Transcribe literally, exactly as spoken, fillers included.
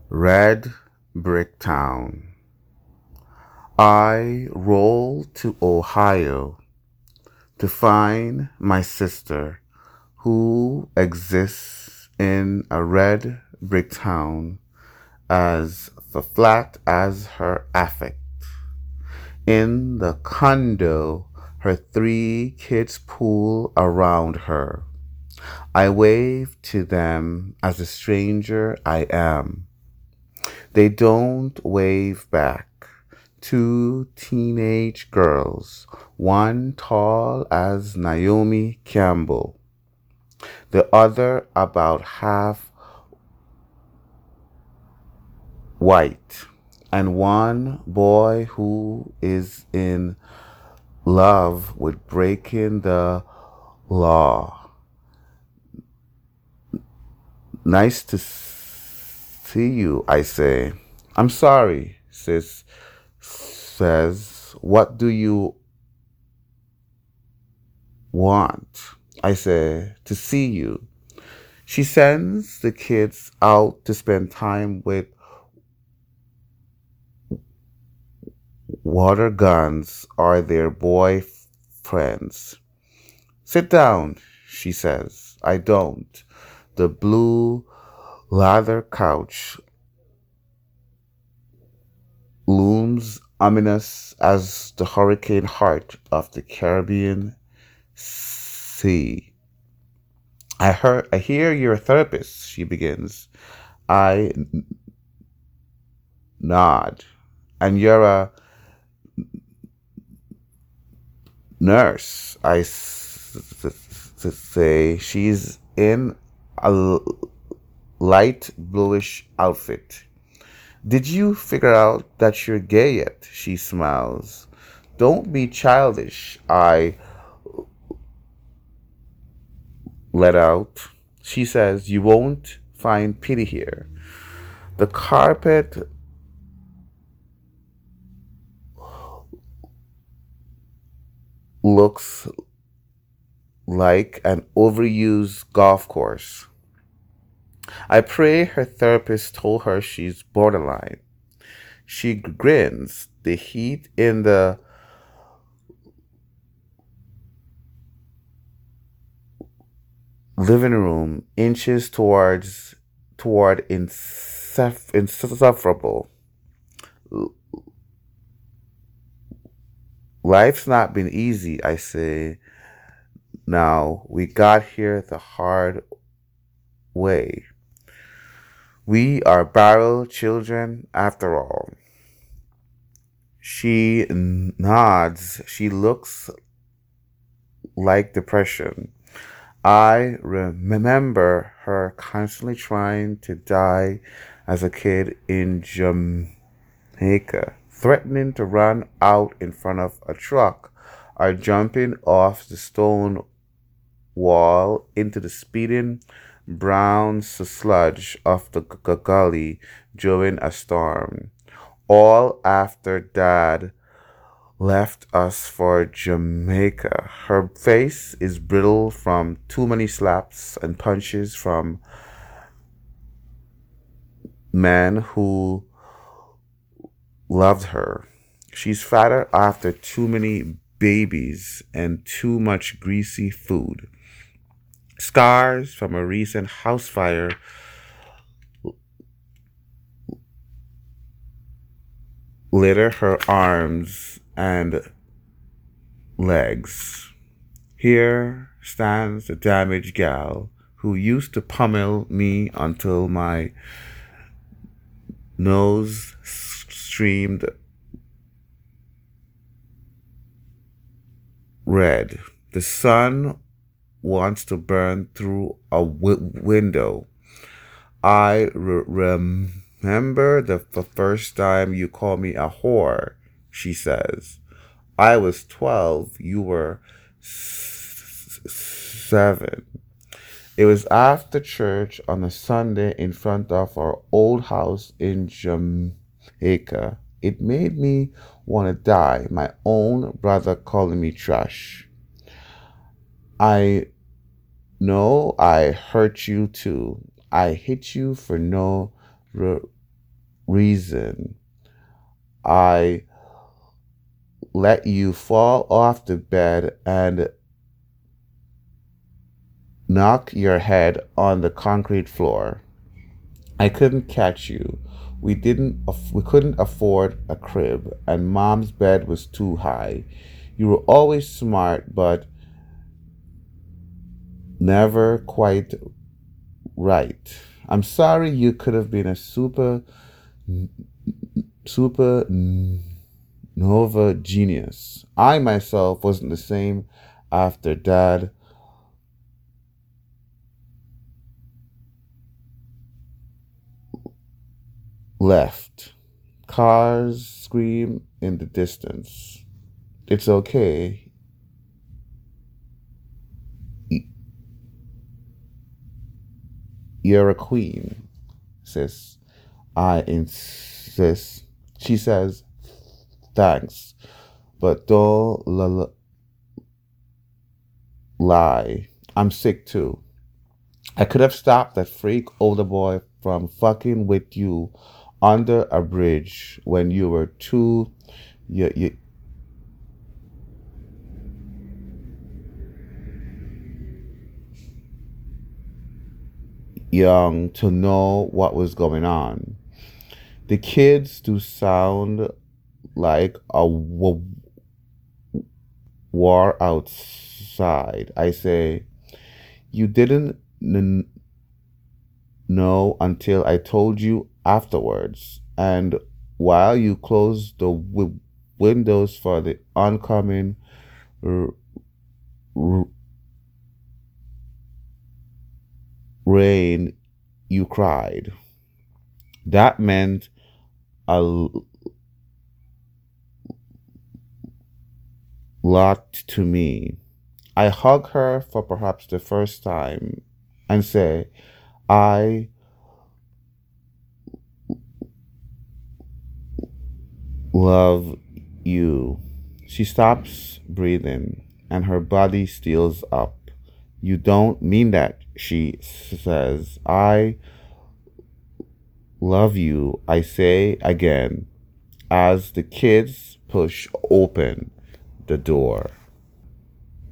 Red Brick Town. I rolled to Ohio to find my sister who exists in a red brick town as flat as her affect. In the condo, her three kids pool around her. I wave to them as a stranger I am. They don't wave back. Two teenage girls, one tall as Naomi Campbell, the other about half white, and one boy who is in love with breaking the law. Nice to see you, I say. I'm sorry, sis says. What do you want? I say, to see you. She sends the kids out to spend time with water guns or their boyfriends. Sit down, she says. I don't. The blue leather couch looms ominous as the hurricane heart of the Caribbean Sea. I heard, I hear you're a therapist, she begins. I n- nod. And you're a nurse, I s- s- s- say. She's in a l- light bluish outfit. Did you figure out that you're gay yet? She smiles. Don't be childish, I let out. She says, you won't find pity here. The carpet looks like an overused golf course. I pray her therapist told her she's borderline. She grins. The heat in the living room inches towards toward insuf- insufferable. Life's not been easy, I say. Now, we got here the hard way. We are barrel children after all. She nods. She looks like depression. I remember her constantly trying to die as a kid in Jamaica, threatening to run out in front of a truck or jumping off the stone wall into the speeding brown sludge of the gully during a storm. All after Dad left us for Jamaica. Her face is brittle from too many slaps and punches from men who loved her. She's fatter after too many babies and too much greasy food. Scars from a recent house fire litter her arms and legs. Here stands the damaged gal who used to pummel me until my nose streamed red. The sun wants to burn through a w- window. I re- remember the f- first time you called me a whore, she says. I was twelve. You were s- seven. It was after church on a Sunday in front of our old house in Jamaica. It made me want to die. My own brother calling me trash. I know I hurt you too. I hit you for no reason. I let you fall off the bed and knock your head on the concrete floor. I couldn't catch you. We didn't we couldn't afford a crib, and mom's bed was too high. You were always smart, but never quite right. I'm sorry. You could have been a super super nova genius. I myself wasn't the same after dad left. Cars scream in the distance. It's okay. You're a queen, sis. I insist. She says, thanks, but don't l- l- lie. I'm sick too. I could have stopped that freak older boy from fucking with you under a bridge when you were too y- y- young to know what was going on. The kids do sound like a w- war outside. I say, you didn't n- know until I told you afterwards. And while you closed the w- windows for the oncoming r- r- rain, you cried. That meant a l- lot to me. I hug her for perhaps the first time and say, I love you. She stops breathing and her body steals up. You don't mean that, she says. I love you, I say again, as the kids push open the door.